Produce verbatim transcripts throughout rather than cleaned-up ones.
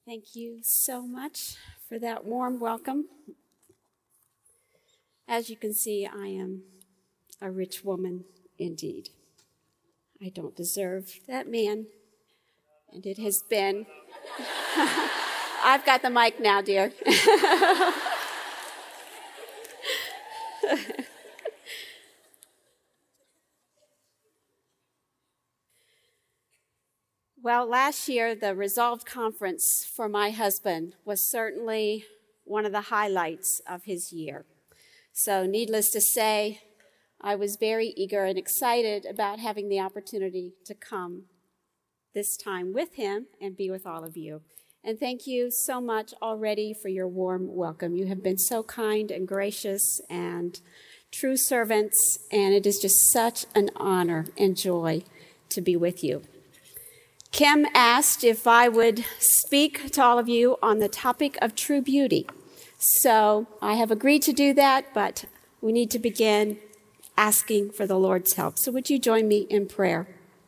Thank you so much for that warm welcome. As you can see, I am a rich woman indeed. I don't deserve that man, and it has been... I've got the mic now, dear. Well, last year, the Resolved Conference for my husband was certainly one of the highlights of his year. So needless to say, I was very eager and excited about having the opportunity to come this time with him and be with all of you. And thank you so much already for your warm welcome. You have been so kind and gracious and true servants, and it is just such an honor and joy to be with you. Kim asked if I would speak to all of you on the topic of true beauty. So I have agreed to do that, but we need to begin asking for the Lord's help. So would you join me in prayer?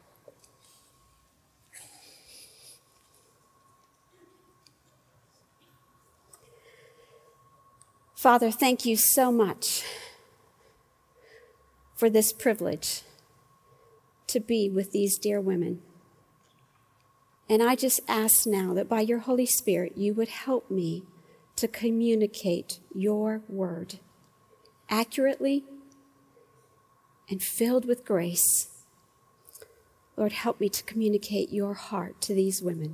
Father, thank you so much for this privilege to be with these dear women. And I just ask now that by your Holy Spirit, you would help me to communicate your word accurately and filled with grace. Lord, help me to communicate your heart to these women.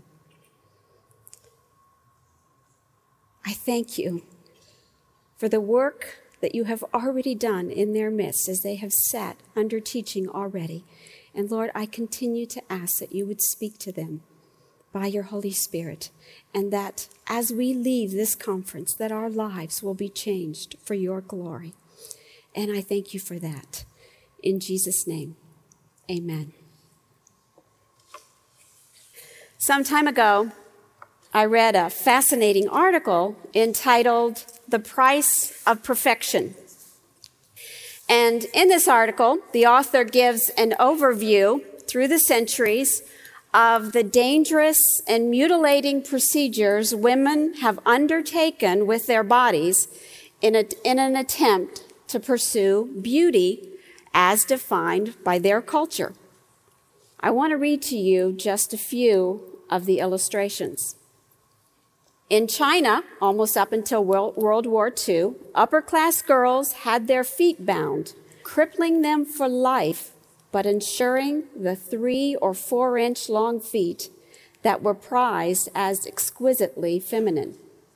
I thank you for the work that you have already done in their midst as they have sat under teaching already. And Lord, I continue to ask that you would speak to them by your Holy Spirit, and that as we leave this conference, that our lives will be changed for your glory. And I thank you for that. In Jesus' name, amen. Some time ago, I read a fascinating article entitled "The Price of Perfection." And in this article, the author gives an overview through the centuries of the dangerous and mutilating procedures women have undertaken with their bodies in, a, in an attempt to pursue beauty as defined by their culture. I want to read to you just a few of the illustrations. In China, almost up until World War Two, upper-class girls had their feet bound, crippling them for life, but ensuring the three or four inch long feet that were prized as exquisitely feminine.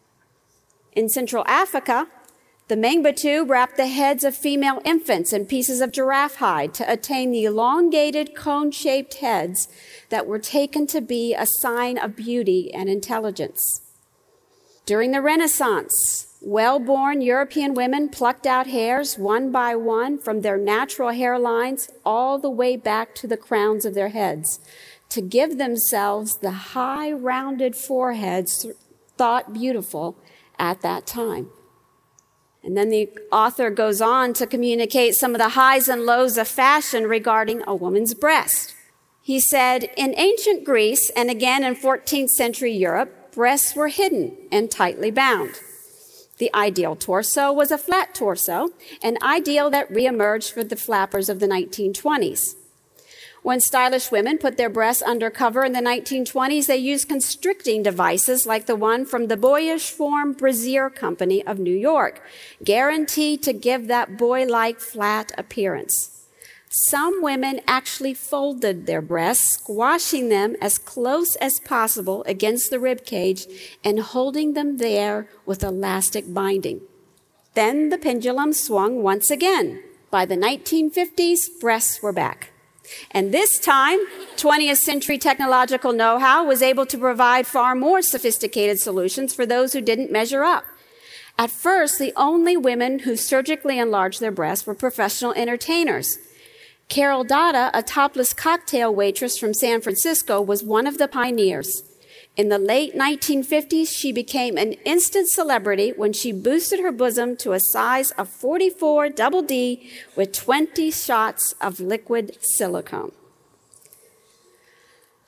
In Central Africa, the Mangbetu wrapped the heads of female infants in pieces of giraffe hide to attain the elongated cone-shaped heads that were taken to be a sign of beauty and intelligence. During the Renaissance, well-born European women plucked out hairs one by one from their natural hairlines all the way back to the crowns of their heads to give themselves the high, rounded foreheads thought beautiful at that time. And then the author goes on to communicate some of the highs and lows of fashion regarding a woman's breast. He said, in ancient Greece and again in fourteenth century Europe, breasts were hidden and tightly bound. The ideal torso was a flat torso, an ideal that reemerged for the flappers of the nineteen twenties. When stylish women put their breasts under cover in the nineteen twenties, they used constricting devices like the one from the Boyish Form Brassiere Company of New York, guaranteed to give that boy-like flat appearance. Some women actually folded their breasts, squashing them as close as possible against the rib cage and holding them there with elastic binding. Then the pendulum swung once again. By the nineteen fifties, breasts were back. And this time, twentieth century technological know-how was able to provide far more sophisticated solutions for those who didn't measure up. At first, the only women who surgically enlarged their breasts were professional entertainers. Carol Dada, a topless cocktail waitress from San Francisco, was one of the pioneers. In the late nineteen fifties, she became an instant celebrity when she boosted her bosom to a size of forty-four double D with twenty shots of liquid silicone.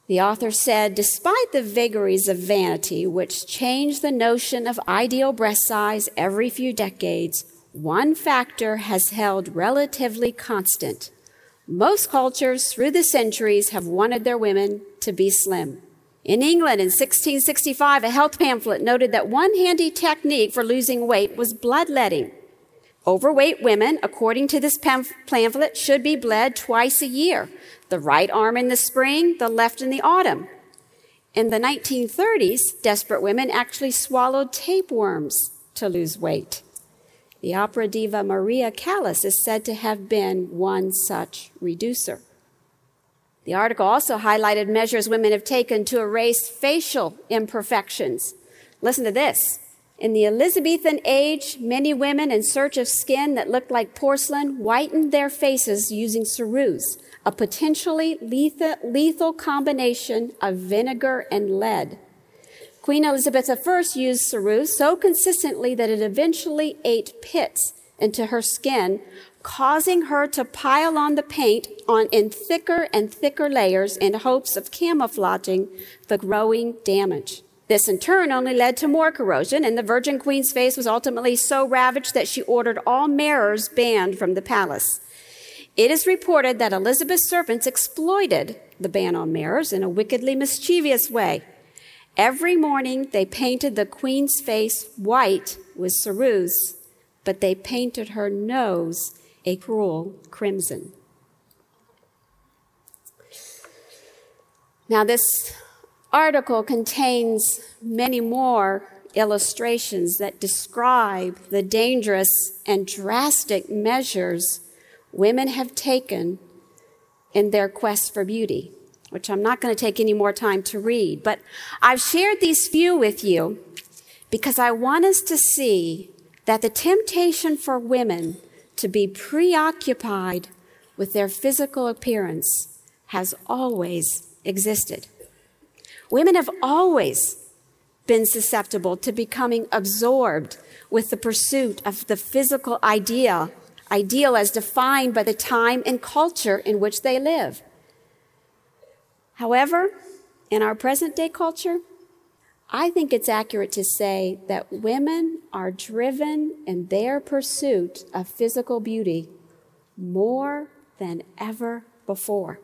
The author said, despite the vagaries of vanity, which change the notion of ideal breast size every few decades, one factor has held relatively constant. Most cultures through the centuries have wanted their women to be slim. In England in sixteen sixty-five, a health pamphlet noted that one handy technique for losing weight was bloodletting. Overweight women, according to this pamphlet, should be bled twice a year, the right arm in the spring, the left in the autumn. In the nineteen thirties, desperate women actually swallowed tapeworms to lose weight. The opera diva Maria Callas is said to have been one such reducer. The article also highlighted measures women have taken to erase facial imperfections. Listen to this. In the Elizabethan age, many women in search of skin that looked like porcelain whitened their faces using ceruse, a potentially lethal, lethal combination of vinegar and lead. Queen Elizabeth the First used ceruse so consistently that it eventually ate pits into her skin, causing her to pile on the paint on in thicker and thicker layers in hopes of camouflaging the growing damage. This in turn only led to more corrosion, and the Virgin Queen's face was ultimately so ravaged that she ordered all mirrors banned from the palace. It is reported that Elizabeth's servants exploited the ban on mirrors in a wickedly mischievous way. Every morning they painted the Queen's face white with ceruse, but they painted her nose a cruel crimson. Now this article contains many more illustrations that describe the dangerous and drastic measures women have taken in their quest for beauty, which I'm not going to take any more time to read. But I've shared these few with you because I want us to see that the temptation for women to be preoccupied with their physical appearance has always existed. Women have always been susceptible to becoming absorbed with the pursuit of the physical ideal, ideal as defined by the time and culture in which they live. However, in our present day culture, I think it's accurate to say that women are driven in their pursuit of physical beauty more than ever before.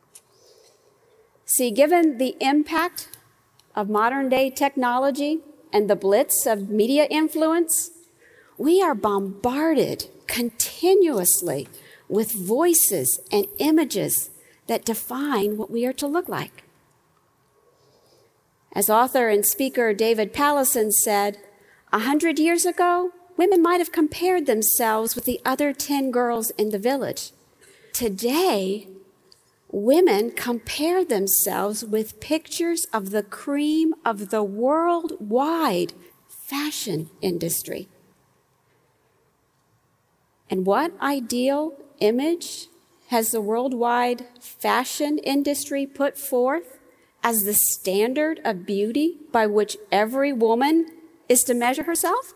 See, given the impact of modern day technology and the blitz of media influence, we are bombarded continuously with voices and images that define what we are to look like. As author and speaker David Powlison said, a hundred years ago, women might have compared themselves with the other ten girls in the village. Today, women compare themselves with pictures of the cream of the worldwide fashion industry. And what ideal image has the worldwide fashion industry put forth as the standard of beauty by which every woman is to measure herself?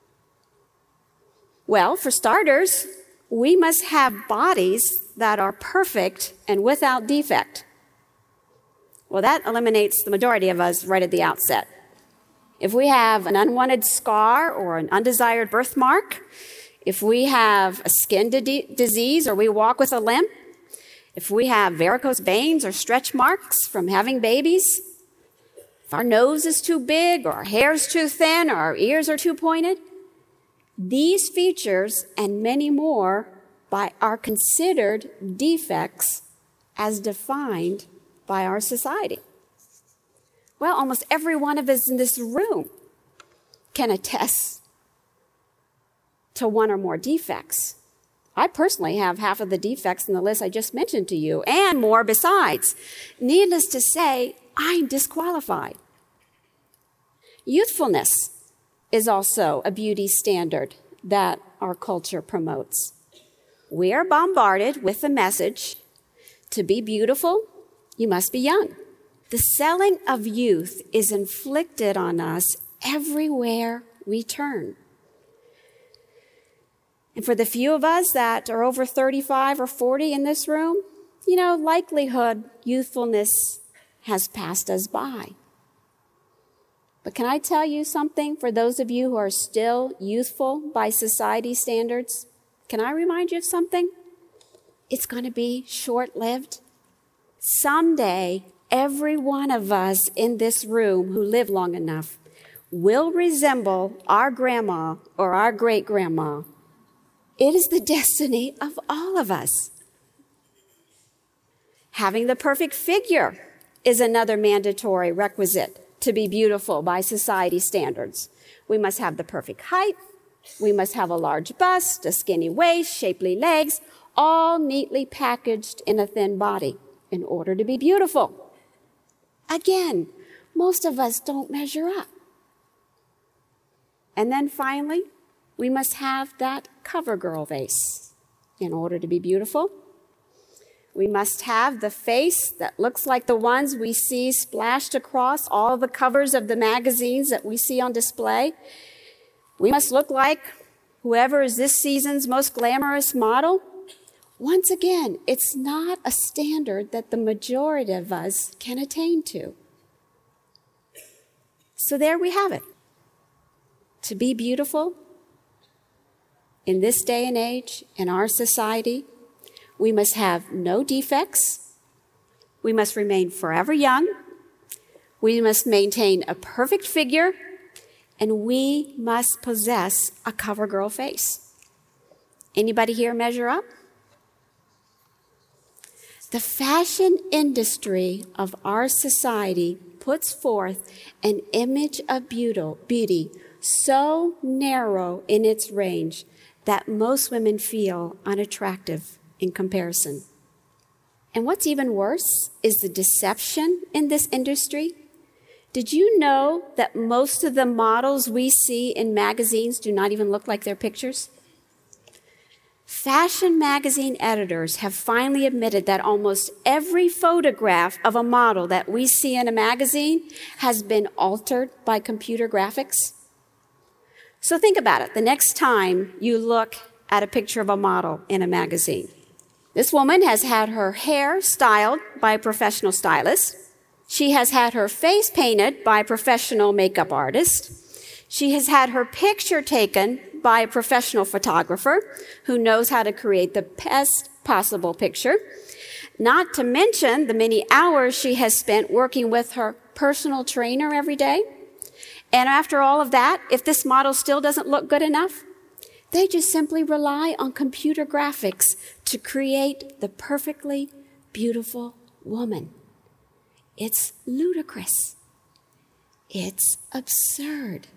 Well, for starters, we must have bodies that are perfect and without defect. Well, that eliminates the majority of us right at the outset. If we have an unwanted scar or an undesired birthmark, if we have a skin di- disease or we walk with a limp, if we have varicose veins or stretch marks from having babies, if our nose is too big or our hair is too thin or our ears are too pointed, these features and many more by, are considered defects as defined by our society. Well, almost every one of us in this room can attest to one or more defects. I personally have half of the defects in the list I just mentioned to you, and more besides. Needless to say, I'm disqualified. Youthfulness is also a beauty standard that our culture promotes. We are bombarded with the message, to be beautiful, you must be young. The selling of youth is inflicted on us everywhere we turn. And for the few of us that are over thirty-five or forty in this room, you know, likelihood youthfulness has passed us by. But can I tell you something for those of you who are still youthful by society standards? Can I remind you of something? It's going to be short-lived. Someday, every one of us in this room who live long enough will resemble our grandma or our great-grandma. It is the destiny of all of us. Having the perfect figure is another mandatory requisite to be beautiful by society standards. We must have the perfect height. We must have a large bust, a skinny waist, shapely legs, all neatly packaged in a thin body in order to be beautiful. Again, most of us don't measure up. And then finally, we must have that cover girl face in order to be beautiful. We must have the face that looks like the ones we see splashed across all the covers of the magazines that we see on display. We must look like whoever is this season's most glamorous model. Once again, it's not a standard that the majority of us can attain to. So there we have it. To be beautiful in this day and age, in our society, we must have no defects. We must remain forever young. We must maintain a perfect figure. And we must possess a cover girl face. Anybody here measure up? The fashion industry of our society puts forth an image of beauty so narrow in its range that most women feel unattractive in comparison. And what's even worse is the deception in this industry. Did you know that most of the models we see in magazines do not even look like their pictures? Fashion magazine editors have finally admitted that almost every photograph of a model that we see in a magazine has been altered by computer graphics. So think about it. The next time you look at a picture of a model in a magazine, this woman has had her hair styled by a professional stylist. She has had her face painted by a professional makeup artist. She has had her picture taken by a professional photographer who knows how to create the best possible picture. Not to mention the many hours she has spent working with her personal trainer every day. And after all of that, if this model still doesn't look good enough, they just simply rely on computer graphics to create the perfectly beautiful woman. It's ludicrous. It's absurd.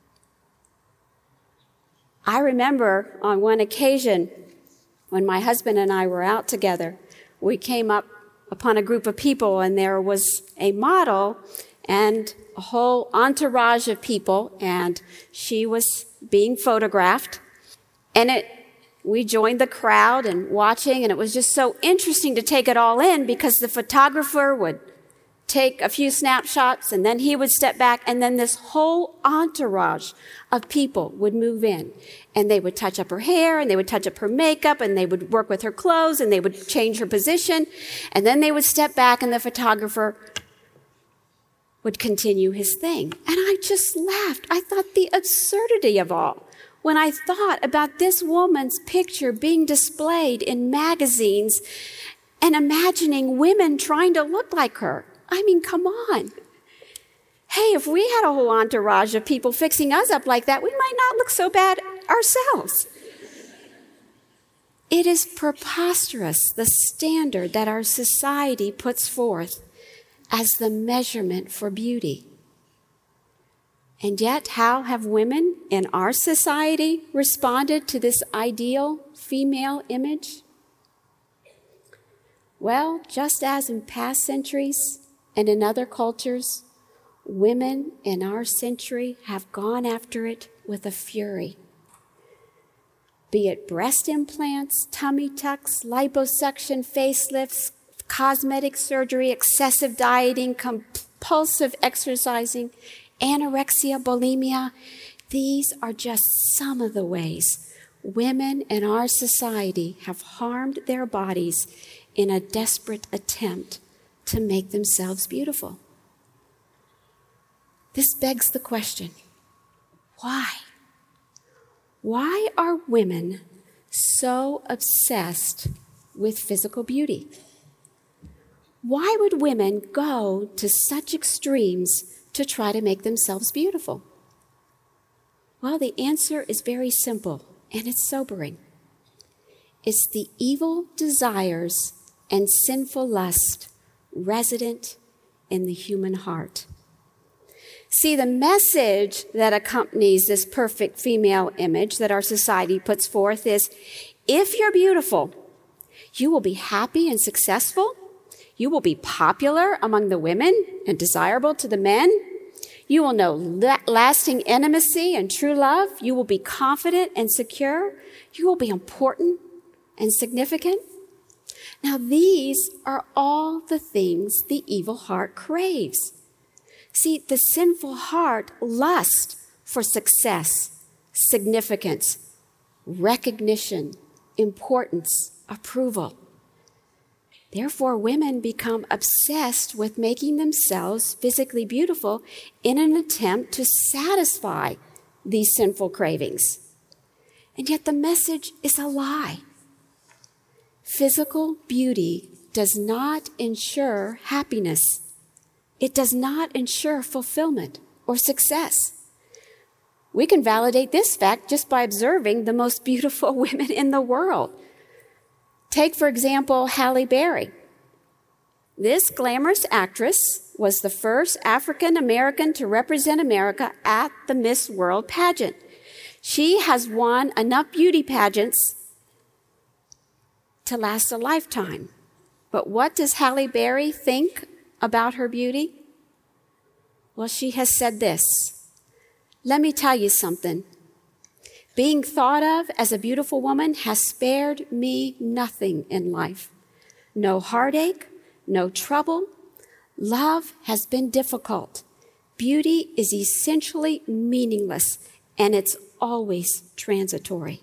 I remember on one occasion when my husband and I were out together, we came up upon a group of people and there was a model and a whole entourage of people and she was being photographed. And it, we joined the crowd and watching, and it was just so interesting to take it all in because the photographer would take a few snapshots and then he would step back and then this whole entourage of people would move in and they would touch up her hair and they would touch up her makeup and they would work with her clothes and they would change her position and then they would step back and the photographer would continue his thing. And I just laughed. I thought the absurdity of all. When I thought about this woman's picture being displayed in magazines and imagining women trying to look like her. I mean, come on. Hey, if we had a whole entourage of people fixing us up like that, we might not look so bad ourselves. It is preposterous, the standard that our society puts forth as the measurement for beauty. And yet, how have women in our society responded to this ideal female image? Well, just as in past centuries and in other cultures, women in our century have gone after it with a fury. Be it breast implants, tummy tucks, liposuction, facelifts, cosmetic surgery, excessive dieting, compulsive exercising, anorexia, bulimia. These are just some of the ways women in our society have harmed their bodies in a desperate attempt to make themselves beautiful. This begs the question, why? Why are women so obsessed with physical beauty? Why would women go to such extremes to try to make themselves beautiful? Well, the answer is very simple, and it's sobering. It's the evil desires and sinful lust resident in the human heart. See, the message that accompanies this perfect female image that our society puts forth is, if you're beautiful, you will be happy and successful. You will be popular among the women and desirable to the men. You will know la- lasting intimacy and true love. You will be confident and secure. You will be important and significant. Now, these are all the things the evil heart craves. See, the sinful heart lusts for success, significance, recognition, importance, approval. Therefore, women become obsessed with making themselves physically beautiful in an attempt to satisfy these sinful cravings. And yet the message is a lie. Physical beauty does not ensure happiness. It does not ensure fulfillment or success. We can validate this fact just by observing the most beautiful women in the world. Take, for example, Halle Berry. This glamorous actress was the first African American to represent America at the Miss World pageant. She has won enough beauty pageants to last a lifetime. But what does Halle Berry think about her beauty? Well, she has said this. Let me tell you something. Being thought of as a beautiful woman has spared me nothing in life. No heartache, no trouble. Love has been difficult. Beauty is essentially meaningless, and it's always transitory.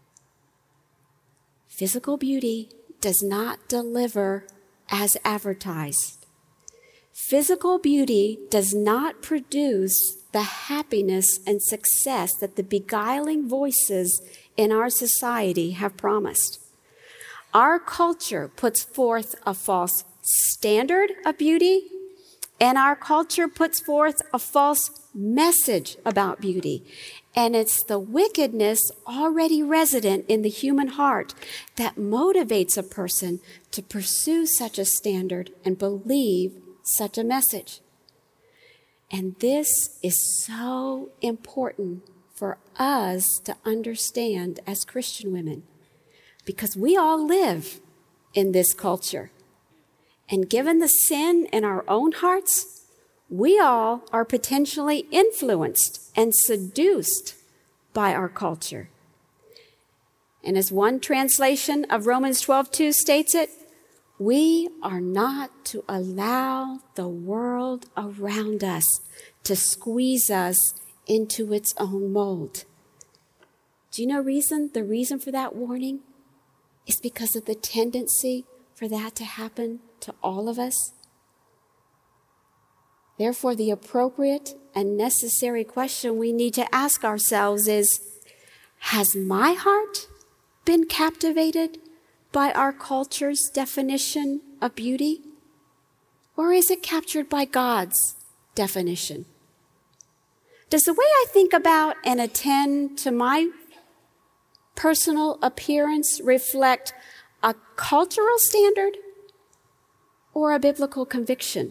Physical beauty does not deliver as advertised. Physical beauty does not produce the happiness and success that the beguiling voices in our society have promised. Our culture puts forth a false standard of beauty, and our culture puts forth a false message about beauty. And it's the wickedness already resident in the human heart that motivates a person to pursue such a standard and believe such a message. And this is so important for us to understand as Christian women, because we all live in this culture. And given the sin in our own hearts, we all are potentially influenced and seduced by our culture. And as one translation of Romans twelve two states it, we are not to allow the world around us to squeeze us into its own mold. Do you know reason? The reason for that warning is because of the tendency for that to happen to all of us. Therefore, the appropriate and necessary question we need to ask ourselves is, has my heart been captivated by our culture's definition of beauty? Or is it captured by God's definition? Does the way I think about and attend to my personal appearance reflect a cultural standard or a biblical conviction?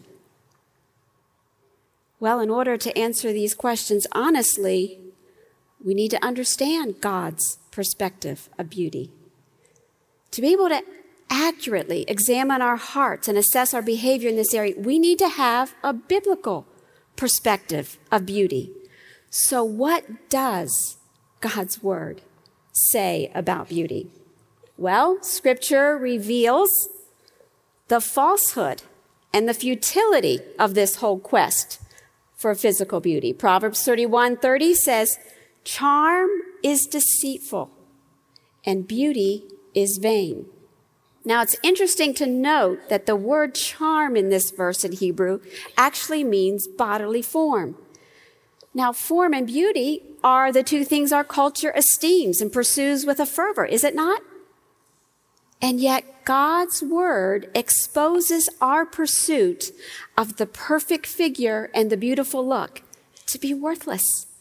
Well, in order to answer these questions honestly, we need to understand God's perspective of beauty. To be able to accurately examine our hearts and assess our behavior in this area, we need to have a biblical perspective of beauty. So what does God's Word say about beauty? Well, Scripture reveals the falsehood and the futility of this whole quest for physical beauty. Proverbs thirty-one thirty says, "Charm is deceitful, and beauty is vain." Now, it's interesting to note that the word charm in this verse in Hebrew actually means bodily form. Now, form and beauty are the two things our culture esteems and pursues with a fervor, is it not? And yet, God's word exposes our pursuit of the perfect figure and the beautiful look to be worthless.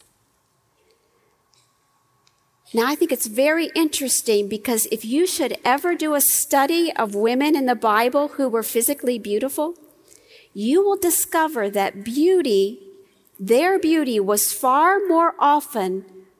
Now, I think it's very interesting because if you should ever do a study of women in the Bible who were physically beautiful, you will discover that beauty, their beauty, was far more often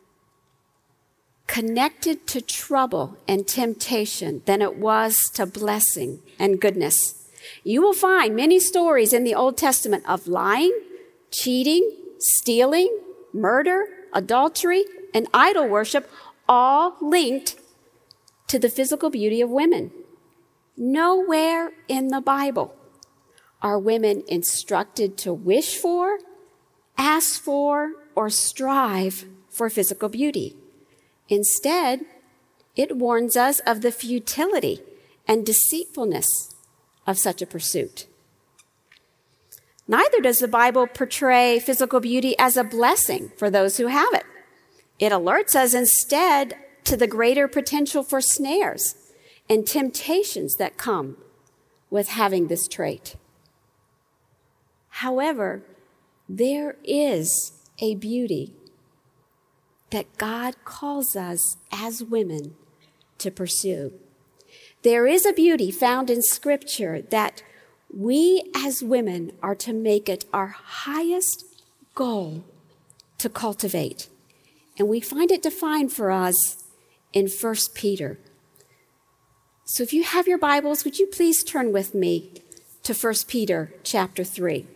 connected to trouble and temptation than it was to blessing and goodness. You will find many stories in the Old Testament of lying, cheating, stealing, murder, adultery, and idol worship, all linked to the physical beauty of women. Nowhere in the Bible are women instructed to wish for, ask for, or strive for physical beauty. Instead, it warns us of the futility and deceitfulness of such a pursuit. Neither does the Bible portray physical beauty as a blessing for those who have it. It alerts us instead to the greater potential for snares and temptations that come with having this trait. However, there is a beauty that God calls us as women to pursue. There is a beauty found in Scripture that we as women are to make it our highest goal to cultivate. And we find it defined for us in First Peter. So if you have your Bibles, would you please turn with me to First Peter chapter three.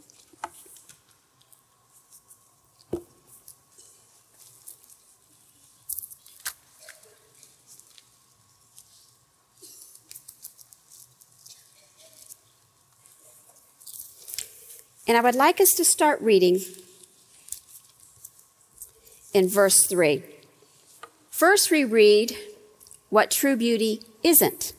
And I would like us to start reading in verse three. First, we read what true beauty isn't.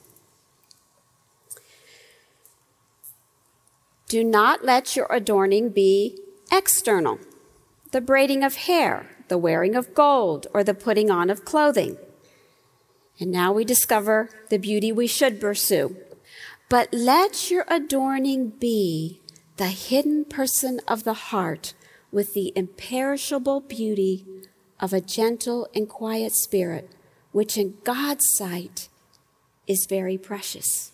Do not let your adorning be external, the braiding of hair, the wearing of gold, or the putting on of clothing. And now we discover the beauty we should pursue. But let your adorning be the hidden person of the heart with the imperishable beauty of a gentle and quiet spirit, which in God's sight is very precious.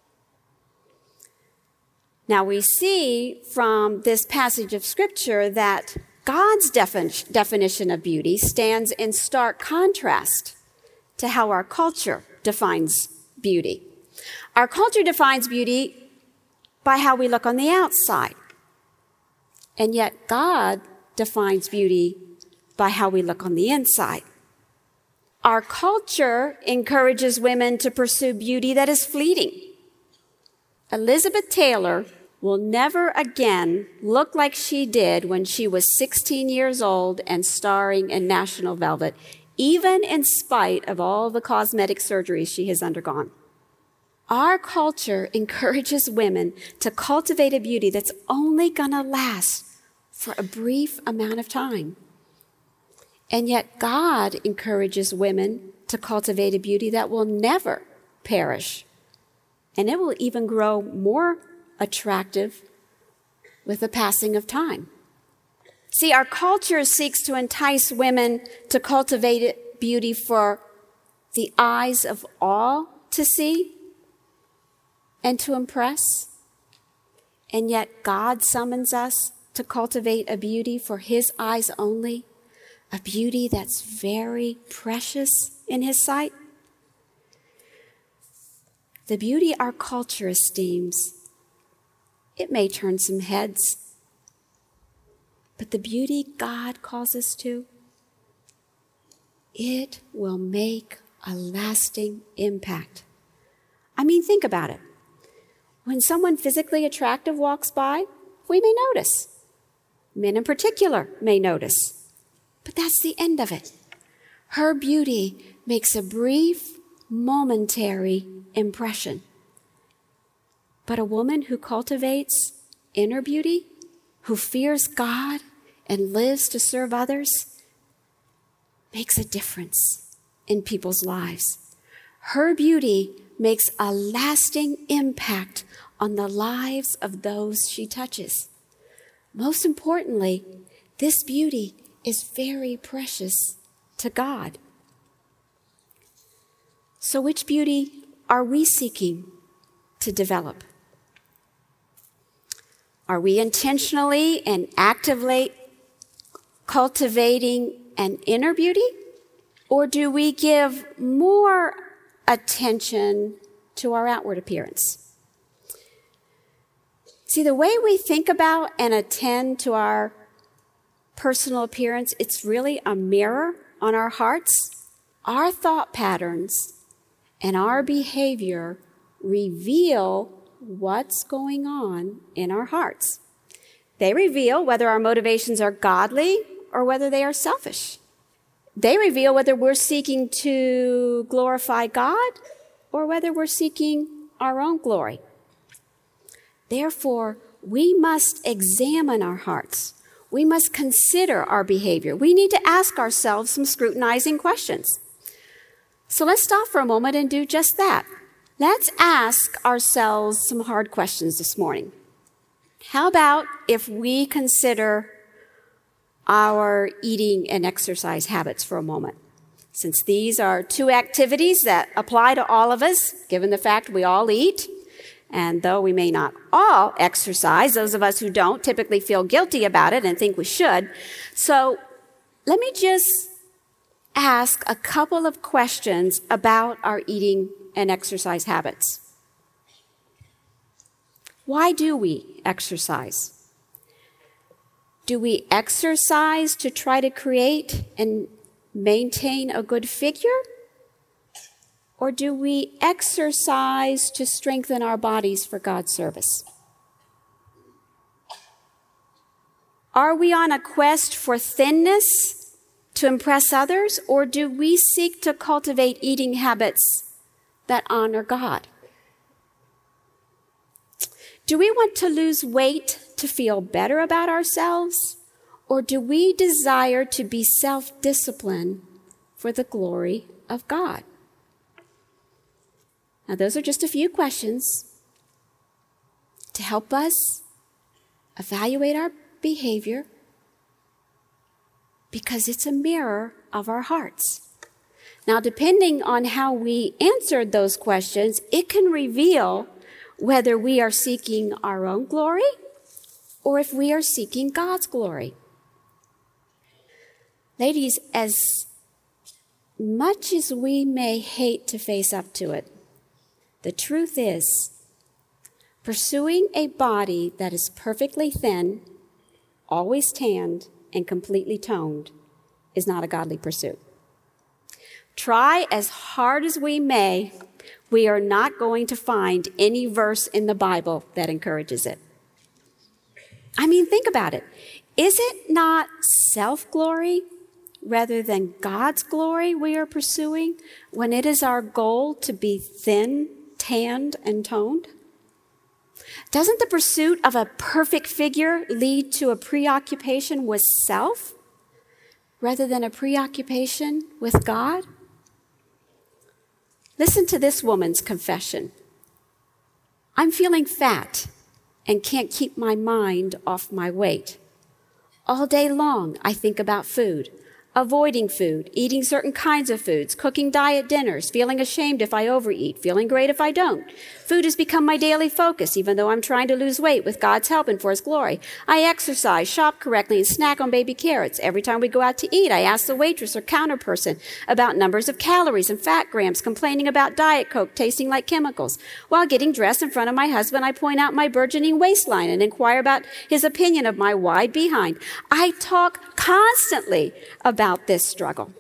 Now we see from this passage of Scripture that God's defin- definition of beauty stands in stark contrast to how our culture defines beauty. Our culture defines beauty by how we look on the outside. And yet God defines beauty by how we look on the inside. Our culture encourages women to pursue beauty that is fleeting. Elizabeth Taylor will never again look like she did when she was sixteen years old and starring in National Velvet, even in spite of all the cosmetic surgeries she has undergone. Our culture encourages women to cultivate a beauty that's only going to last for a brief amount of time. And yet God encourages women to cultivate a beauty that will never perish. And it will even grow more attractive with the passing of time. See, our culture seeks to entice women to cultivate beauty for the eyes of all to see and to impress. And yet God summons us to cultivate a beauty for his eyes only, a beauty that's very precious in his sight. The beauty our culture esteems, it may turn some heads, but the beauty God calls us to, it will make a lasting impact. I mean, think about it. When someone physically attractive walks by, we may notice. Men in particular may notice. But that's the end of it. Her beauty makes a brief momentary impression. But a woman who cultivates inner beauty, who fears God and lives to serve others, makes a difference in people's lives. Her beauty makes a lasting impact on the lives of those she touches. Most importantly, this beauty is very precious to God. So which beauty are we seeking to develop? Are we intentionally and actively cultivating an inner beauty? Or do we give more attention to our outward appearance? See, the way we think about and attend to our personal appearance, it's really a mirror on our hearts. Our thought patterns and our behavior reveal what's going on in our hearts. They reveal whether our motivations are godly or whether they are selfish. They reveal whether we're seeking to glorify God or whether we're seeking our own glory. Therefore, we must examine our hearts. We must consider our behavior. We need to ask ourselves some scrutinizing questions. So let's stop for a moment and do just that. Let's ask ourselves some hard questions this morning. How about if we consider our eating and exercise habits for a moment? Since these are two activities that apply to all of us, given the fact we all eat, and though we may not all exercise, those of us who don't typically feel guilty about it and think we should. So let me just ask a couple of questions about our eating and exercise habits. Why do we exercise? Do we exercise to try to create and maintain a good figure? Or do we exercise to strengthen our bodies for God's service? Are we on a quest for thinness to impress others, or do we seek to cultivate eating habits that honor God? Do we want to lose weight to feel better about ourselves, or do we desire to be self-disciplined for the glory of God? Now, those are just a few questions to help us evaluate our behavior, because it's a mirror of our hearts. Now, depending on how we answered those questions, it can reveal whether we are seeking our own glory or if we are seeking God's glory. Ladies, as much as we may hate to face up to it, the truth is, pursuing a body that is perfectly thin, always tanned, and completely toned is not a godly pursuit. Try as hard as we may, we are not going to find any verse in the Bible that encourages it. I mean, think about it. Is it not self-glory rather than God's glory we are pursuing when it is our goal to be thin, tanned, and toned? Doesn't the pursuit of a perfect figure lead to a preoccupation with self rather than a preoccupation with God? Listen to this woman's confession. I'm feeling fat and can't keep my mind off my weight. All day long, I think about food, avoiding food, eating certain kinds of foods, cooking diet dinners, feeling ashamed if I overeat, feeling great if I don't. Food has become my daily focus, even though I'm trying to lose weight with God's help and for His glory. I exercise, shop correctly, and snack on baby carrots. Every time we go out to eat, I ask the waitress or counter person about numbers of calories and fat grams, complaining about Diet Coke tasting like chemicals. While getting dressed in front of my husband, I point out my burgeoning waistline and inquire about his opinion of my wide behind. I talk constantly about this struggle.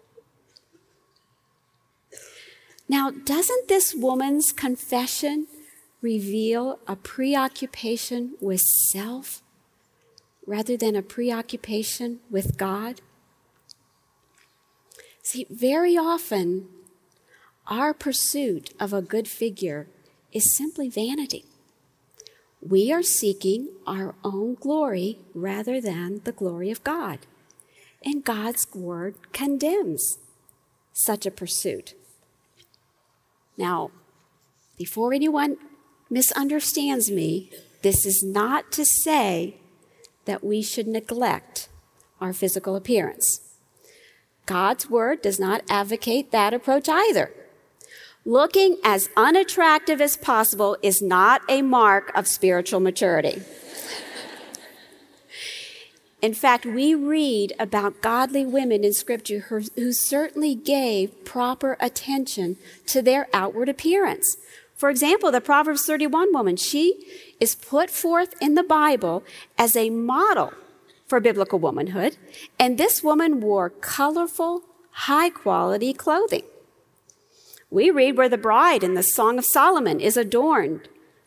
Now, doesn't this woman's confession reveal a preoccupation with self rather than a preoccupation with God? See, very often our pursuit of a good figure is simply vanity. We are seeking our own glory rather than the glory of God. And God's word condemns such a pursuit. Now, before anyone misunderstands me, this is not to say that we should neglect our physical appearance. God's word does not advocate that approach either. Looking as unattractive as possible is not a mark of spiritual maturity. In fact, we read about godly women in Scripture who, who certainly gave proper attention to their outward appearance. For example, the Proverbs thirty-one woman, she is put forth in the Bible as a model for biblical womanhood, and this woman wore colorful, high-quality clothing. We read where the bride in the Song of Solomon is adorned,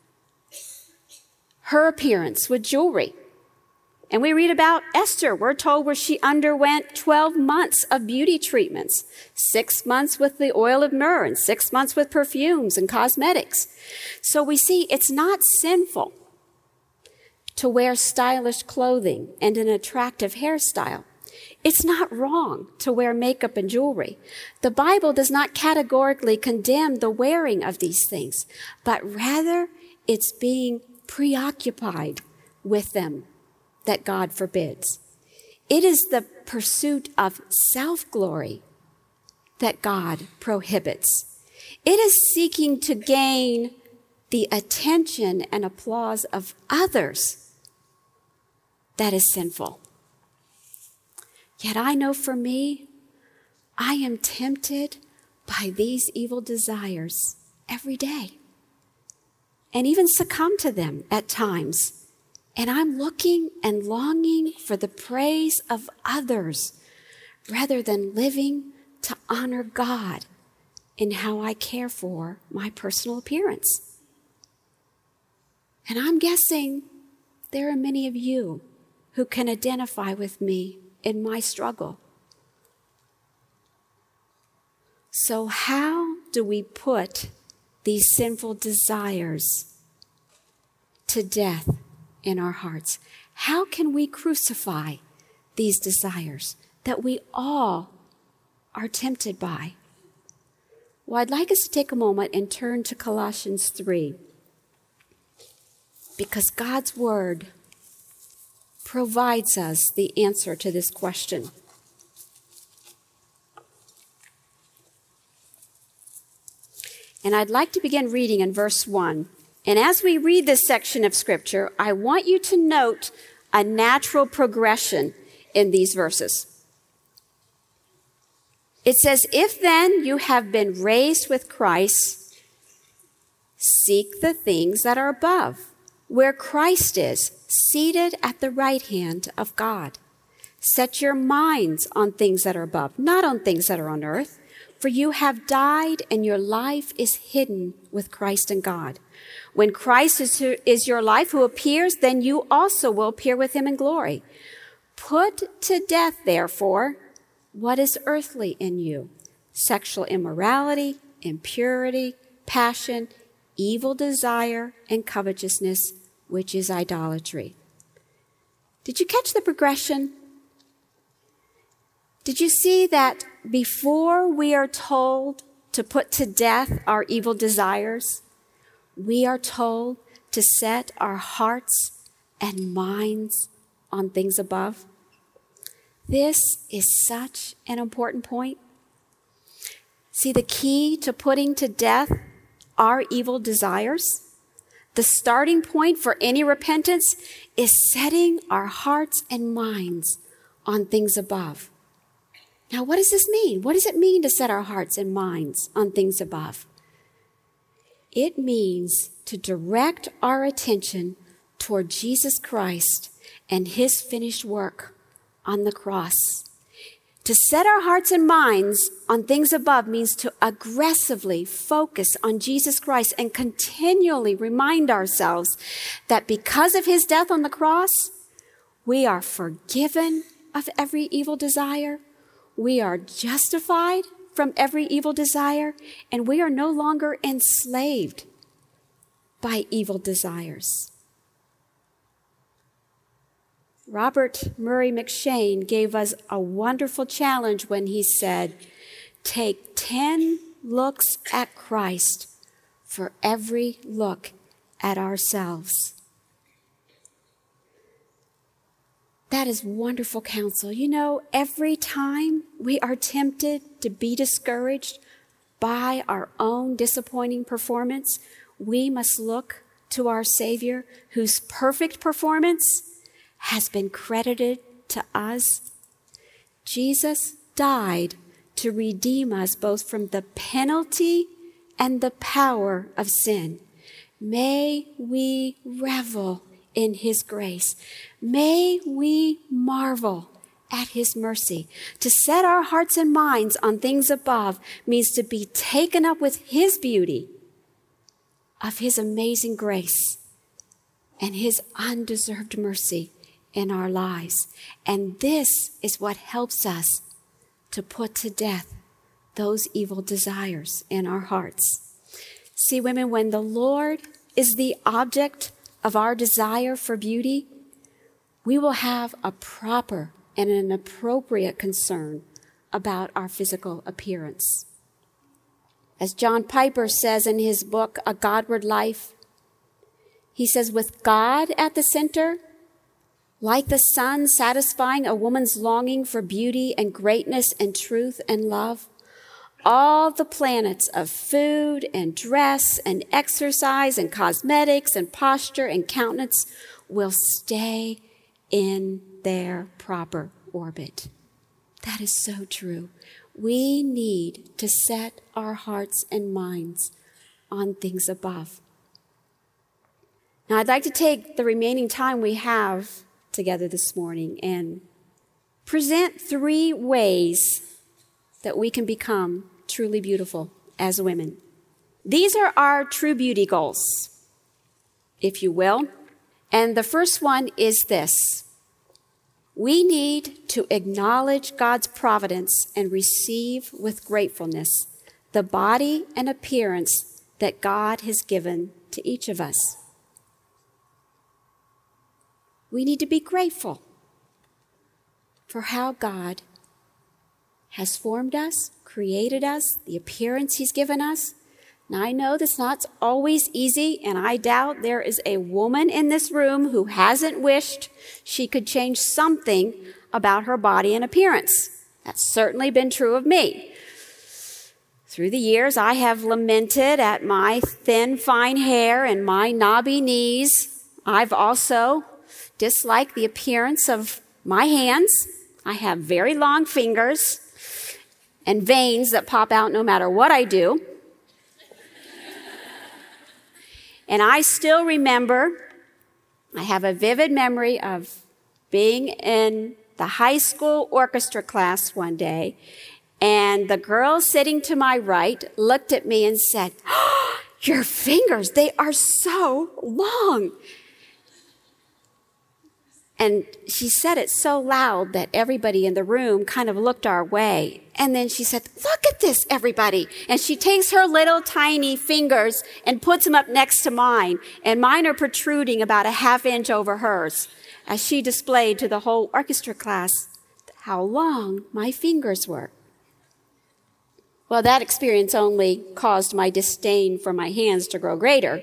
her appearance with jewelry. And we read about Esther. We're told where she underwent twelve months of beauty treatments, six months with the oil of myrrh and six months with perfumes and cosmetics. So we see it's not sinful to wear stylish clothing and an attractive hairstyle. It's not wrong to wear makeup and jewelry. The Bible does not categorically condemn the wearing of these things, but rather it's being preoccupied with them that God forbids. It is the pursuit of self-glory that God prohibits. It is seeking to gain the attention and applause of others that is sinful. Yet I know for me, I am tempted by these evil desires every day and even succumb to them at times. And I'm looking and longing for the praise of others rather than living to honor God in how I care for my personal appearance. And I'm guessing there are many of you who can identify with me in my struggle. So how do we put these sinful desires to death in our hearts? How can we crucify these desires that we all are tempted by? Well, I'd like us to take a moment and turn to Colossians three, because God's word provides us the answer to this question. And I'd like to begin reading in verse one. And as we read this section of Scripture, I want you to note a natural progression in these verses. It says, "If then you have been raised with Christ, seek the things that are above, where Christ is, seated at the right hand of God. Set your minds on things that are above, not on things that are on earth. For you have died, and your life is hidden with Christ in God. When Christ is, is your life who appears, then you also will appear with him in glory. Put to death, therefore, what is earthly in you: sexual immorality, impurity, passion, evil desire, and covetousness, which is idolatry." Did you catch the progression? Did you see that before we are told to put to death our evil desires, we are told to set our hearts and minds on things above? This is such an important point. See, the key to putting to death our evil desires, the starting point for any repentance, is setting our hearts and minds on things above. Now, what does this mean? What does it mean to set our hearts and minds on things above? It means to direct our attention toward Jesus Christ and his finished work on the cross. To set our hearts and minds on things above means to aggressively focus on Jesus Christ and continually remind ourselves that because of his death on the cross, we are forgiven of every evil desire. We are justified from every evil desire, and we are no longer enslaved by evil desires. Robert Murray McShane gave us a wonderful challenge when he said, take ten looks at Christ for every look at ourselves. That is wonderful counsel. You know, every time we are tempted to be discouraged by our own disappointing performance, we must look to our Savior, whose perfect performance has been credited to us. Jesus died to redeem us both from the penalty and the power of sin. May we revel in his grace. May we marvel at his mercy. To set our hearts and minds on things above means to be taken up with his beauty, of his amazing grace, and his undeserved mercy in our lives. And this is what helps us to put to death those evil desires in our hearts. See, women, when the Lord is the object of our desire for beauty, we will have a proper and an appropriate concern about our physical appearance. As John Piper says in his book, A Godward Life, he says, with God at the center, like the sun satisfying a woman's longing for beauty and greatness and truth and love, all the planets of food and dress and exercise and cosmetics and posture and countenance will stay in their proper orbit. That is so true. We need to set our hearts and minds on things above. Now, I'd like to take the remaining time we have together this morning and present three ways that we can become truly beautiful as women. These are our true beauty goals, if you will. And the first one is this. We need to acknowledge God's providence and receive with gratefulness the body and appearance that God has given to each of us. We need to be grateful for how God has formed us, created us, the appearance he's given us. Now, I know that's not always easy, and I doubt there is a woman in this room who hasn't wished she could change something about her body and appearance. That's certainly been true of me. Through the years, I have lamented at my thin, fine hair and my knobby knees. I've also disliked the appearance of my hands. I have very long fingers and veins that pop out no matter what I do. And I still remember, I have a vivid memory of being in the high school orchestra class one day, and the girl sitting to my right looked at me and said, oh, your fingers, they are so long. And she said it so loud that everybody in the room kind of looked our way. And then she said, look at this, everybody. And she takes her little tiny fingers and puts them up next to mine. And mine are protruding about a half inch over hers as she displayed to the whole orchestra class how long my fingers were. Well, that experience only caused my disdain for my hands to grow greater.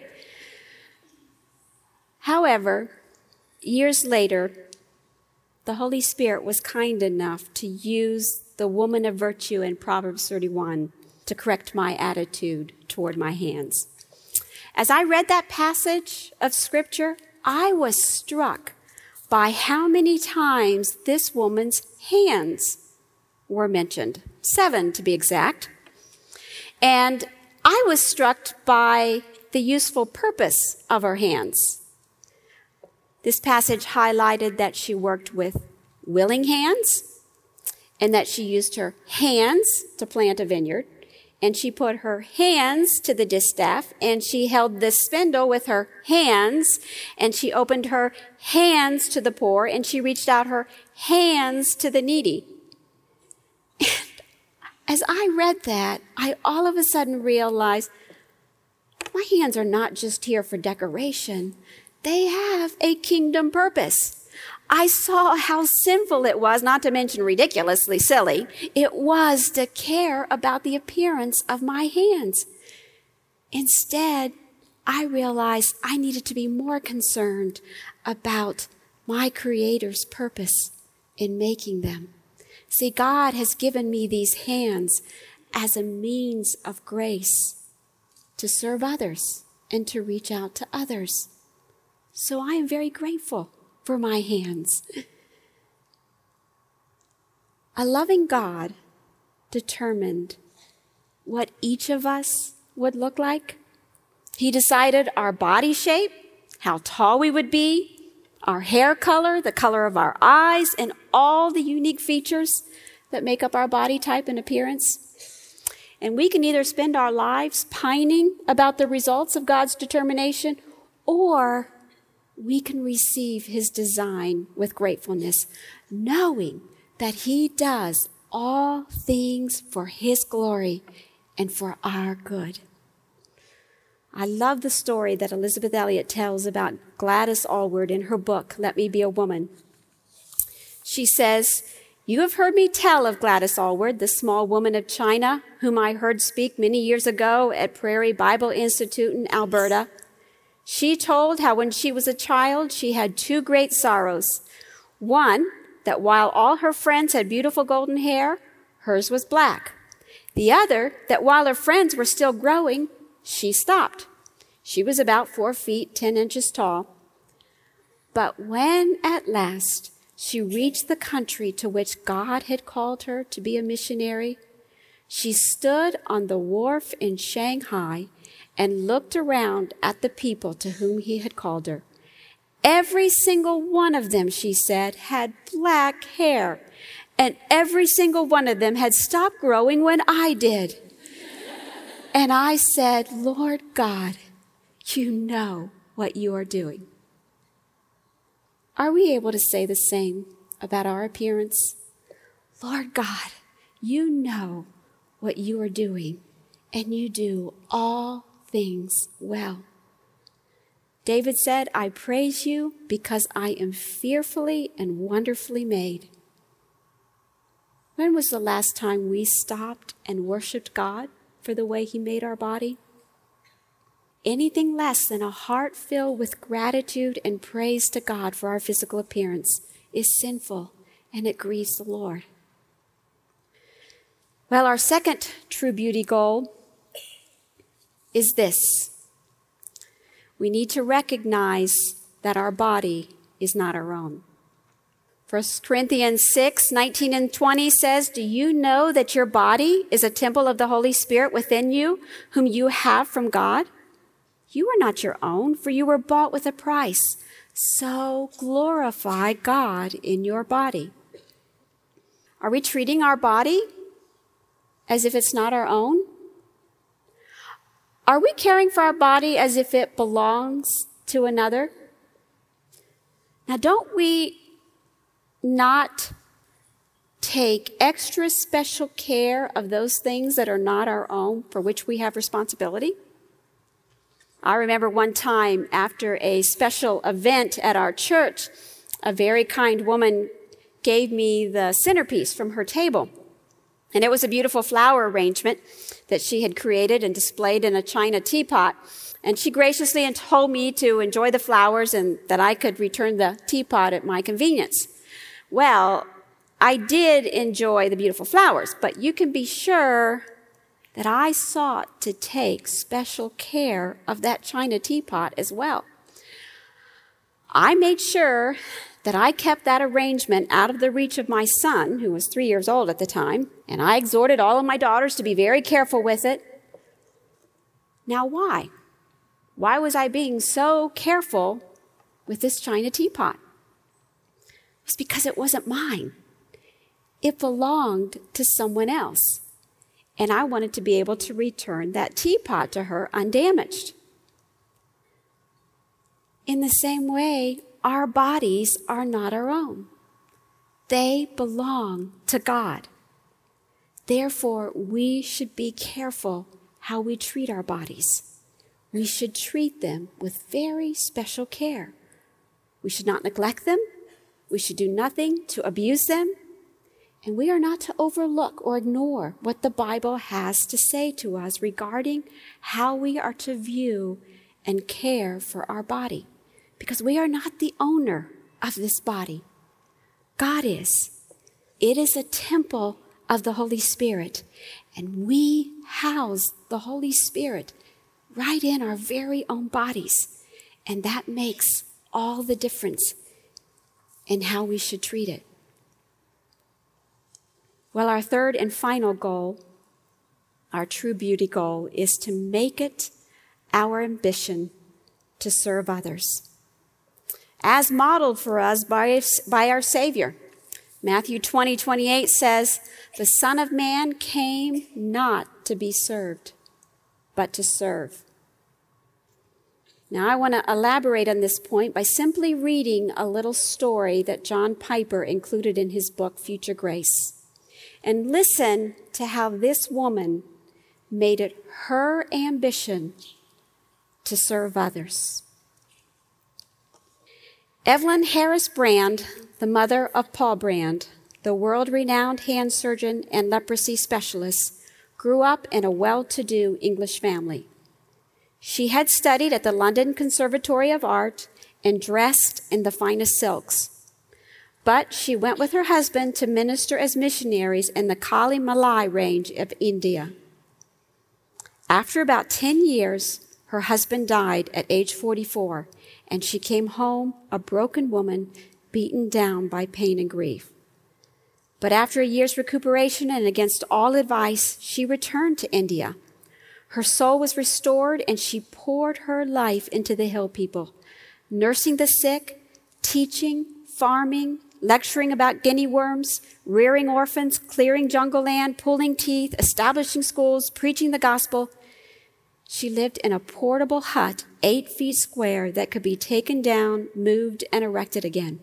However, years later, the Holy Spirit was kind enough to use the woman of virtue in Proverbs thirty-one to correct my attitude toward my hands. As I read that passage of Scripture, I was struck by how many times this woman's hands were mentioned. Seven, to be exact. And I was struck by the useful purpose of her hands. This passage highlighted that she worked with willing hands and that she used her hands to plant a vineyard, and she put her hands to the distaff, and she held the spindle with her hands, and she opened her hands to the poor, and she reached out her hands to the needy. And as I read that, I all of a sudden realized my hands are not just here for decoration. They have a kingdom purpose. I saw how sinful it was, not to mention ridiculously silly, it was to care about the appearance of my hands. Instead, I realized I needed to be more concerned about my Creator's purpose in making them. See, God has given me these hands as a means of grace to serve others and to reach out to others. So I am very grateful for my hands. A loving God determined what each of us would look like. He decided our body shape, how tall we would be, our hair color, the color of our eyes, and all the unique features that make up our body type and appearance. And we can either spend our lives pining about the results of God's determination, or we can receive His design with gratefulness, knowing that He does all things for His glory and for our good. I love the story that Elizabeth Elliot tells about Gladys Aylward in her book, Let Me Be a Woman. She says, "You have heard me tell of Gladys Aylward, the small woman of China, whom I heard speak many years ago at Prairie Bible Institute in Alberta. She told how when she was a child, she had two great sorrows. One, that while all her friends had beautiful golden hair, hers was black. The other, that while her friends were still growing, she stopped. She was about four feet, ten inches tall. But when at last she reached the country to which God had called her to be a missionary, she stood on the wharf in Shanghai and looked around at the people to whom He had called her. Every single one of them, she said, had black hair, and every single one of them had stopped growing when I did. And I said, Lord God, you know what you are doing." Are we able to say the same about our appearance? Lord God, you know what you are doing, and you do all things well. David said, "I praise you because I am fearfully and wonderfully made." When was the last time we stopped and worshiped God for the way He made our body? Anything less than a heart filled with gratitude and praise to God for our physical appearance is sinful, and it grieves the Lord. Well, our second true beauty goal is this. We need to recognize that our body is not our own. First Corinthians six, nineteen and twenty says, "Do you know that your body is a temple of the Holy Spirit within you, whom you have from God? You are not your own, for you were bought with a price. So glorify God in your body." Are we treating our body as if it's not our own? Are we caring for our body as if it belongs to another? Now, don't we not take extra special care of those things that are not our own, for which we have responsibility? I remember one time after a special event at our church, a very kind woman gave me the centerpiece from her table. And it was a beautiful flower arrangement that she had created and displayed in a china teapot. And she graciously told me to enjoy the flowers and that I could return the teapot at my convenience. Well, I did enjoy the beautiful flowers, but you can be sure that I sought to take special care of that china teapot as well. I made sure that I kept that arrangement out of the reach of my son, who was three years old at the time, and I exhorted all of my daughters to be very careful with it. Now, why? Why was I being so careful with this china teapot? It's because it wasn't mine. It belonged to someone else. And I wanted to be able to return that teapot to her undamaged. In the same way, our bodies are not our own. They belong to God. Therefore, we should be careful how we treat our bodies. We should treat them with very special care. We should not neglect them. We should do nothing to abuse them. And we are not to overlook or ignore what the Bible has to say to us regarding how we are to view and care for our body. Because we are not the owner of this body. God is. It is a temple of the Holy Spirit. And we house the Holy Spirit right in our very own bodies. And that makes all the difference in how we should treat it. Well, our third and final goal, our true beauty goal, is to make it our ambition to serve others, as modeled for us by, by our Savior. Matthew twenty, twenty-eight says, "The Son of Man came not to be served, but to serve." Now, I want to elaborate on this point by simply reading a little story that John Piper included in his book, Future Grace. And listen to how this woman made it her ambition to serve others. Evelyn Harris Brand, the mother of Paul Brand, the world-renowned hand surgeon and leprosy specialist, grew up in a well-to-do English family. She had studied at the London Conservatory of Art and dressed in the finest silks. But she went with her husband to minister as missionaries in the Kali Malay range of India. After about ten years, her husband died at age forty-four, and she came home a broken woman, beaten down by pain and grief. But after a year's recuperation and against all advice, she returned to India. Her soul was restored, and she poured her life into the hill people, nursing the sick, teaching, farming, lecturing about guinea worms, rearing orphans, clearing jungle land, pulling teeth, establishing schools, preaching the gospel. She lived in a portable hut, eight feet square, that could be taken down, moved, and erected again.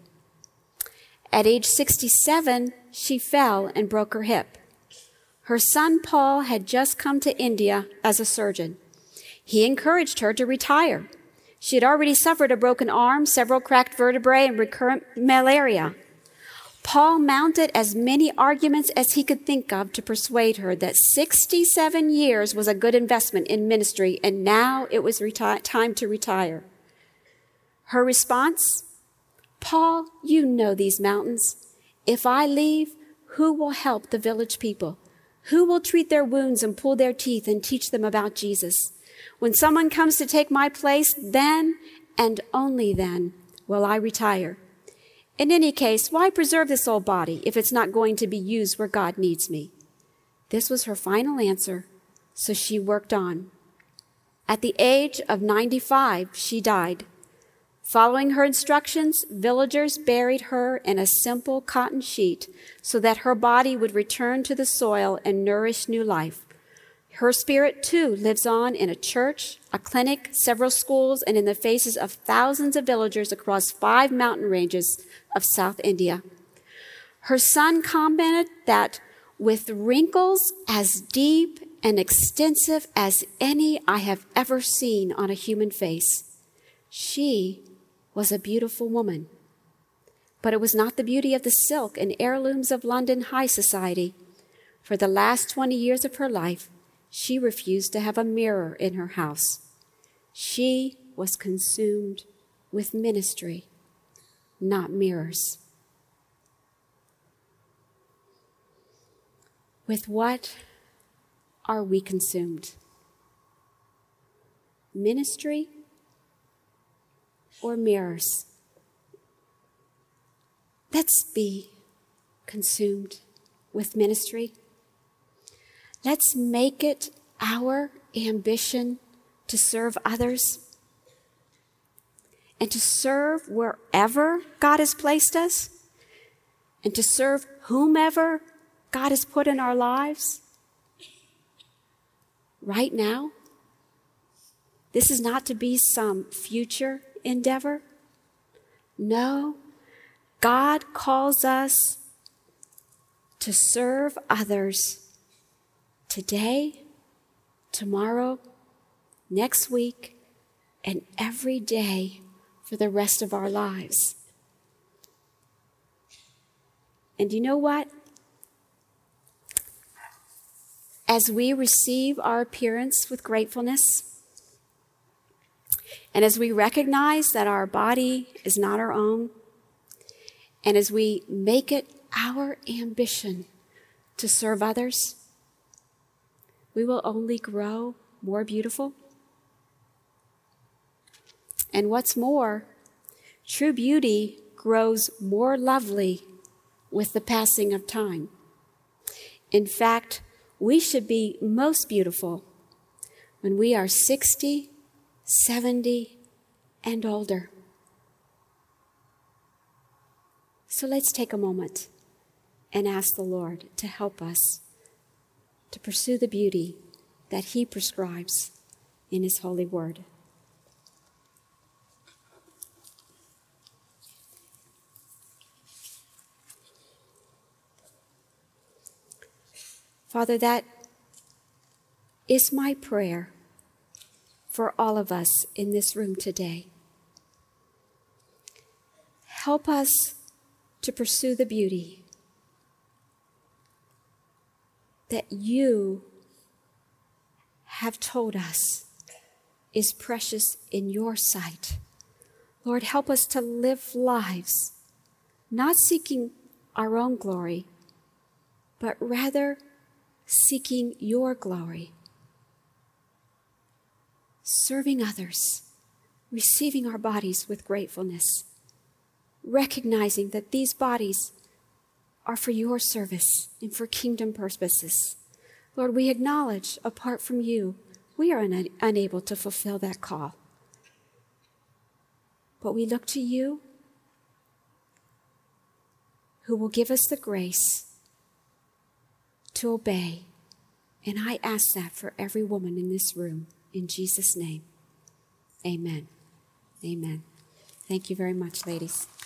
At age sixty-seven, she fell and broke her hip. Her son Paul had just come to India as a surgeon. He encouraged her to retire. She had already suffered a broken arm, several cracked vertebrae, and recurrent malaria. Paul mounted as many arguments as he could think of to persuade her that sixty-seven years was a good investment in ministry, and now it was reti- time to retire. Her response? "Paul, you know these mountains. If I leave, who will help the village people? Who will treat their wounds and pull their teeth and teach them about Jesus? When someone comes to take my place, then and only then will I retire. In any case, why preserve this old body if it's not going to be used where God needs me?" This was her final answer, so she worked on. At the age of ninety-five, she died. Following her instructions, villagers buried her in a simple cotton sheet so that her body would return to the soil and nourish new life. Her spirit, too, lives on in a church, a clinic, several schools, and in the faces of thousands of villagers across five mountain ranges of South India. Her son commented that with wrinkles as deep and extensive as any I have ever seen on a human face, she was a beautiful woman. But it was not the beauty of the silk and heirlooms of London high society. For the last twenty years of her life, she refused to have a mirror in her house. She was consumed with ministry, not mirrors. With what are we consumed? Ministry or mirrors? Let's be consumed with ministry. Let's make it our ambition to serve others and to serve wherever God has placed us and to serve whomever God has put in our lives right now. This is not to be some future endeavor. No, God calls us to serve others today, tomorrow, next week, and every day for the rest of our lives. And you know what? As we receive our appearance with gratefulness, and as we recognize that our body is not our own, and as we make it our ambition to serve others, we will only grow more beautiful. And what's more, true beauty grows more lovely with the passing of time. In fact, we should be most beautiful when we are sixty, seventy, and older. So let's take a moment and ask the Lord to help us to pursue the beauty that He prescribes in His holy word. Father, that is my prayer for all of us in this room today. Help us to pursue the beauty that you have told us is precious in your sight. Lord, help us to live lives not seeking our own glory, but rather seeking your glory, serving others, receiving our bodies with gratefulness, recognizing that these bodies are for your service and for kingdom purposes. Lord, we acknowledge apart from you, we are un- unable to fulfill that call. But we look to you, who will give us the grace to obey. And I ask that for every woman in this room, in Jesus' name. Amen. Amen. Thank you very much, ladies.